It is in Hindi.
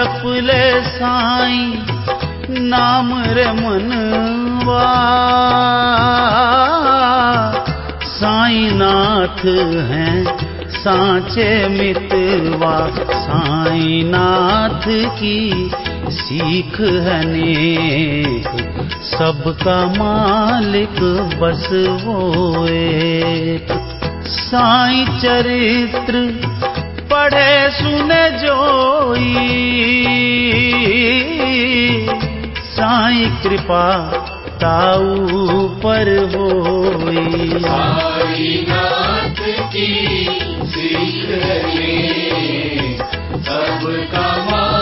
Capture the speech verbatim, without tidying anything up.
जप ले साईं नाम रे मनवा, साईं नाथ हैं सांचे मितवा, साईं नाथ की सीख है नेक, सबका मालिक बस वो एक। साईं चरित्र पढ़े सुने जोई, साईं कृपा ताऊ पर होई। साईं नाथ की सीख है सबका